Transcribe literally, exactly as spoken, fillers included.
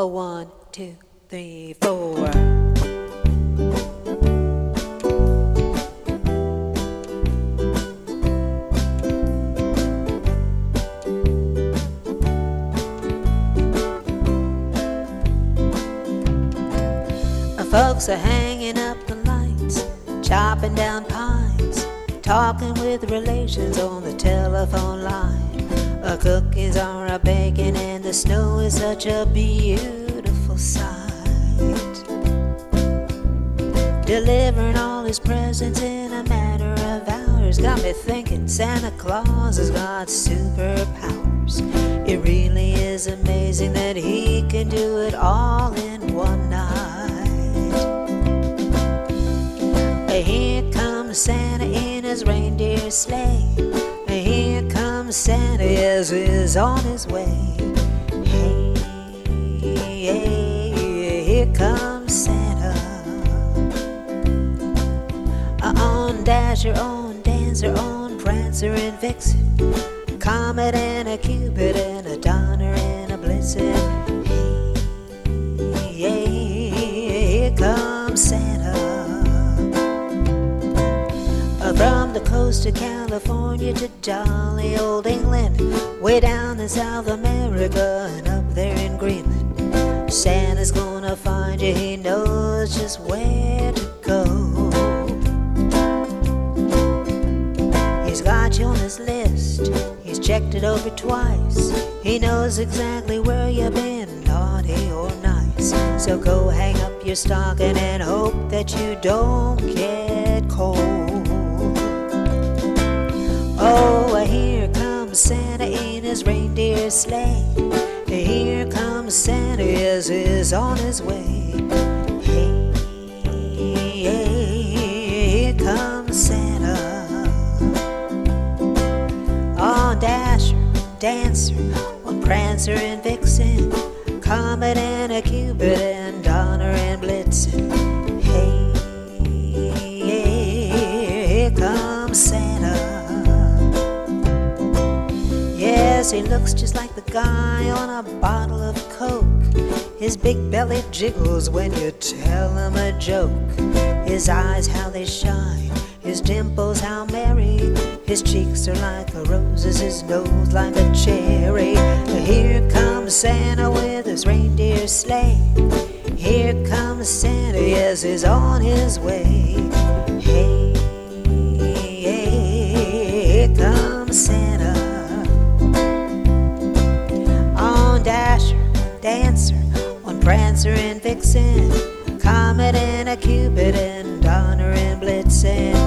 A one, two, three, four. Folks are hanging up the lights, chopping down pines, talking with relations on the telephone line. Uh, cookies are a baking and the snow is such a beautiful sight. Delivering all his presents in a matter of hours got me thinking Santa Claus has got superpowers. It really is amazing that he can do it all in one night. Here comes Santa in his reindeer sleigh. Here comes Santa, yes, he's on his way. Hey, hey, here comes Santa. On Dasher, on Dancer, on Prancer and Vixen, Comet and a Cupid and a Donner and a Blitzen. Hey, hey, here comes Santa. From the coast of California to jolly old England, way down in South America and up there in Greenland, Santa's gonna find you, he knows just where to go. He's got you on his list, he's checked it over twice. He knows exactly where you've been, naughty or nice. So go hang up your stocking and hope that you don't get cold. Oh, here comes Santa in his reindeer sleigh. Here comes Santa, yes, he's on his way. Hey, hey, here comes Santa. On Dasher, Dancer, on Prancer and Vixen, Comet and a Cupid and Donner and Blitzen. Hey, hey, here comes Santa. Yes, he looks just like the guy on a bottle of Coke. His big belly jiggles when you tell him a joke. His eyes, how they shine, his dimples, how merry. His cheeks are like a roses, his nose like a cherry. Here comes Santa with his reindeer sleigh. Here comes Santa, yes, he's on his way. Hey, hey, here comes Santa. Dasher, Dancer, on Prancer and Vixen, Comet and a Cupid and Donner and Blitzen.